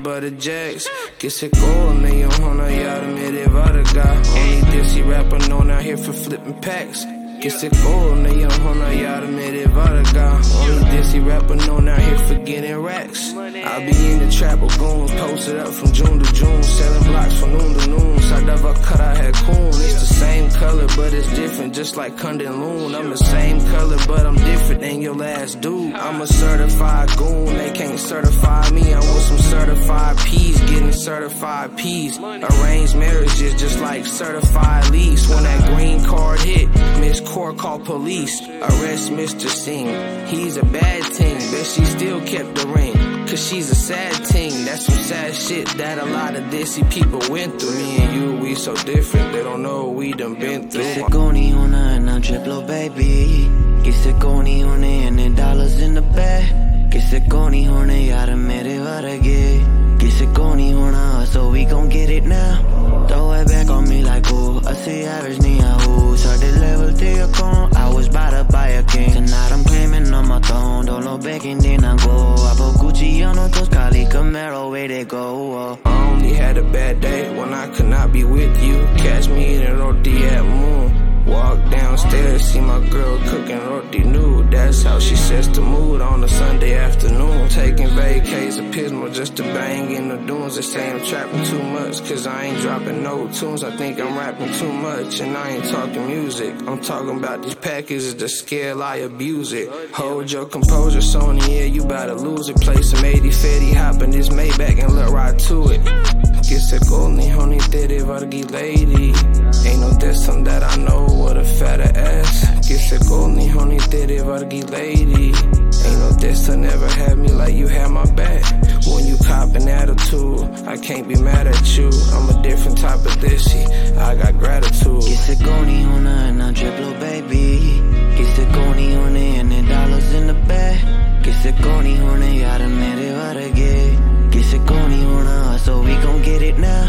butter jacks ਕਿਸੇ ਕੋਲ ਨਹੀਂ ਹੋਣਾ ਯਾਰ ਮੇਰੇ ਵਰਗਾ only desi rapper known out here for flipping packs ਕਿਸੇ ਕੋਲ ਨਹੀਂ ਹੋਣਾ ਯਾਰ ਮੇਰੇ ਵਰਗਾ only desi rapper known out here for getting racks I be in the trap with goons posted up from June to June selling blocks from noon to noon ਸਾਡਾ ਵੱਖਰਾ ਹੈ ਖੂਨ it's the same color but it's different just like Cundin Loon I'm the same color but I'm different than your last dude I'm a certified goon they can't certify me I want some certified P's getting certified P's arranged marriages just like certified lease when that green card hit Miss Court called police arrest Mr. Singh he's a bad thing but she still kept the ring cause she's a sad thing that's some sad shit that a lot of desi people went through me and you we so different they don't know what we done been through kisse ko nahi hona na triplo baby kisse ko nahi hone ene dollars in the bag kisse ko nahi hone yaar mere varage kisse ko nahi hona so we gon get it now throw it back on me like oh I see average nahi aahu sade level te account I was about to buy a king tonight I'm claiming on my throne don't know begging then I go I put Gucci on those Cali Camaro where they go I only had a bad day when I could not be with you catch me eating roti at Moon walk downstairs see my girl cooking roti nude that's how she sets the mood on a Sunday afternoon taking vacays of Pismo just to bang in the dunes they say I'm trapping too much cause I ain't dropping no tunes I think I'm rapping too much and I ain't talking music I'm talking about these packages the scale I abuse it hold your composure Sony yeah you better lose it play some 80 fetty hop in this Maybach and let right to it kisse ko nahi honi tere vargi lady ain't no dissing that I know what a fatter ass kisse ko nahi honi tere vargi lady ain't no dissing never had me like you had my back when you cop an attitude I can't be mad at you I'm a different type of desi I got gratitude kisse ko nahi hona na triplo baby kisse ko nahi hone ene dollars in the bag kisse ko nahi hone yaar mere varage kisse ko nahi hona so we gon get it now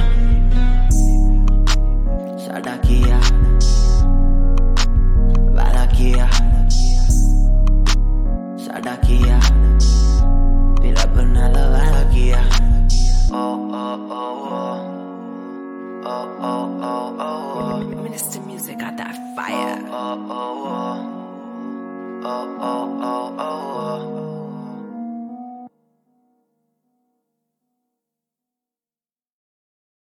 sada kiya wala kiya sada kiya mera bana lava